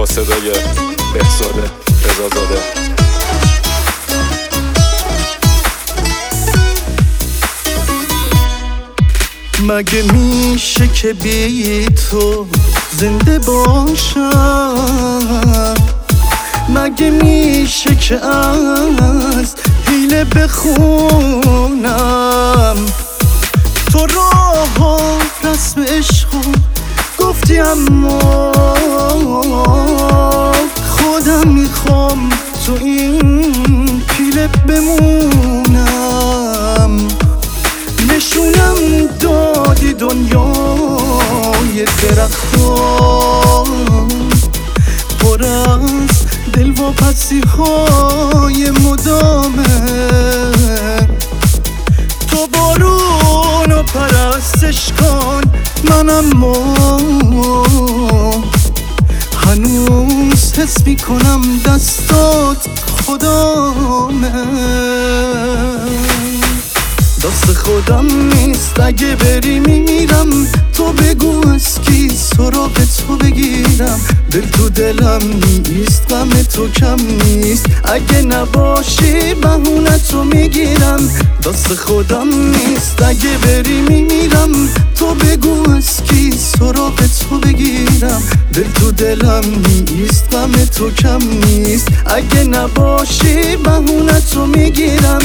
صدای بهزاد رضازاده. مگه میشه که بی تو زنده باشم؟ مگه میشه که از حیله بخونم؟ تو راه و رسم عشقو گفتی اما خودم میخوام تو این پیله بمونم. نشونم دادی دنیای درختان پر از دلواپسی های مدامه. تو بارون و پرستش کن من اما هنوز حس میکنم دستات خدامه. دست خودم نیست اگه بری میمیرم. تو بگو از کی سراغ تو بگیرم؟ دل تو دلم نیست غم تو کم نیست. اگه نباشی بهونه تو میگیرم. دست خودم نیست اگه بری میمیرم. تو بگو از کی سراغ تو بگیرم؟ دل تو دلم نیست غم تو کم نیست. اگه نباشی بهونه تو میگیرم.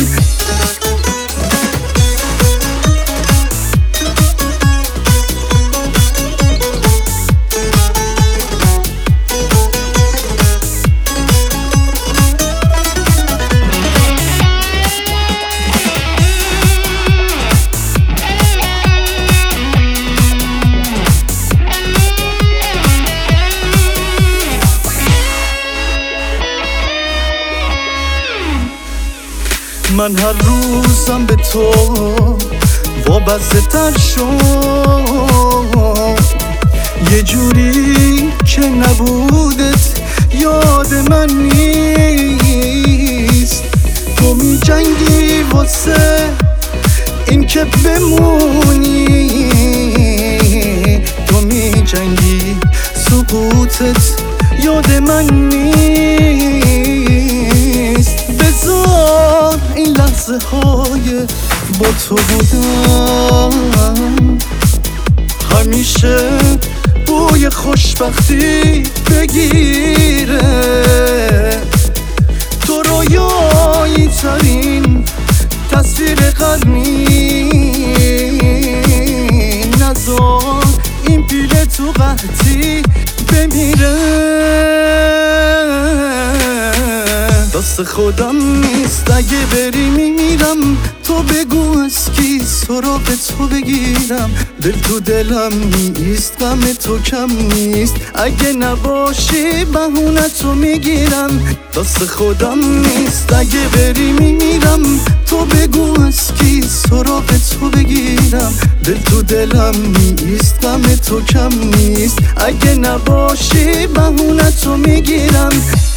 من هر روزم به تو وابسته تر شد. یه جوری که نبودت یاد من نیست. تو می جنگی واسه این که بمونی. تو می جنگی سقوطت یاد من نیست. بذار این لحظه های با تو بودم همیشه بوی خوشبختی بگیره. تو رویایی ترین تصویر قلبی. نذار این پیله تو قحطی بمیره. دست خودم نیست اگه بری میمیرم. تو بگو از کی سراغ تو بگیرم؟ دل تو دلم نیست غم تو کم نیست. اگه نباشی بهونه تو میگیرم. دست خودم نیست اگه بری میمیرم. تو بگو از کی سراغ تو بگیرم؟ دل تو دلم نیست غم تو کم نیست. اگه نباشی بهونه تو میگیرم.